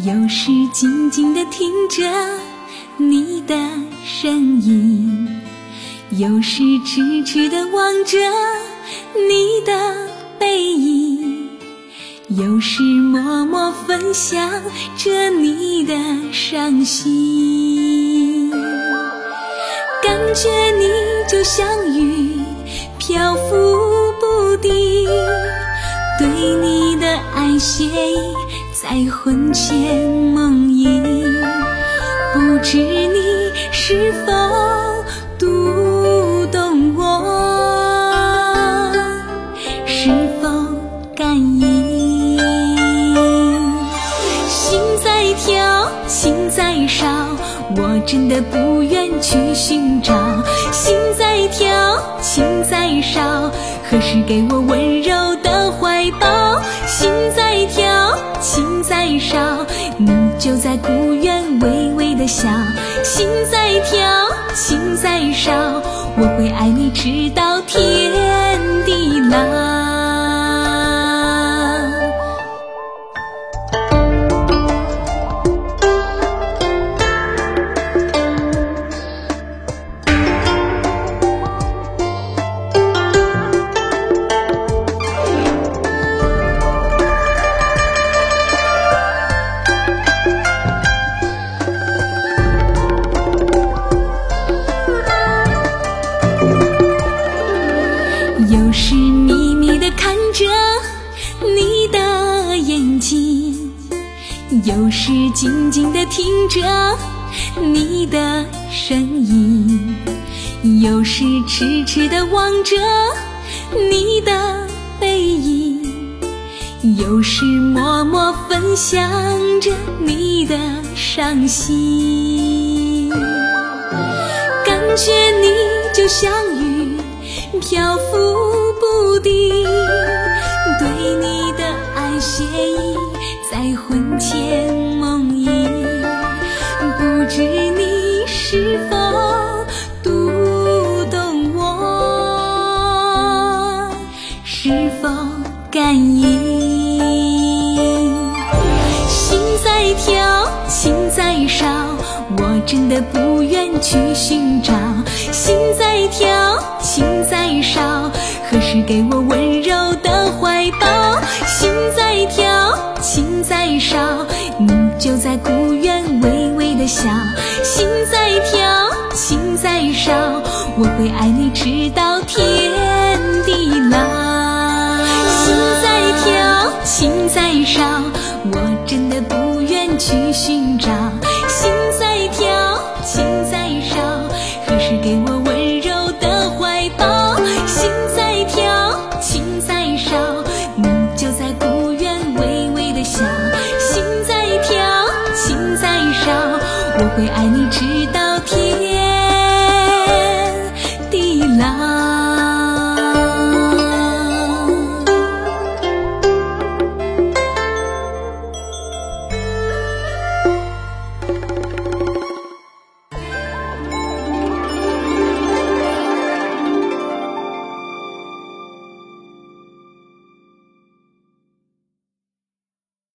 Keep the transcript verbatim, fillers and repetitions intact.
有时静静地听着你的声音，有时痴痴地望着你的背影，有时默默分享着你的伤心。感觉你就像云漂浮不定，对你的爱写在魂牵梦萦，不知你是否读懂我，是否感应。心在跳，心在烧，我真的不愿去寻找。心在跳，心在烧，何时给我温柔的怀抱？心在跳，心在烧，你就在孤院微微的笑。心在跳，心在烧，我会爱你直到天地老。有时迷迷地看着你的眼睛，有时静静地听着你的声音，有时痴痴地望着你的背影，有时默默分享着你的伤心。感觉你就像云漂浮不定，对你的爱写意在魂牵梦萦，不知你是否读懂我，是否感应。心在跳，心在烧，我真的不愿去寻找。心在跳，心在烧，何时给我温柔的怀抱？心在跳，心在烧，你就在孤院微微的笑。心在跳，心在烧，我会爱你直到天地老。心在跳，心在烧，我真的不愿去寻找。心在跳，心在烧，何时给我温柔的怀抱？心在跳，心在烧，你就在孤院微微的笑。心在跳，心在烧，我会爱你直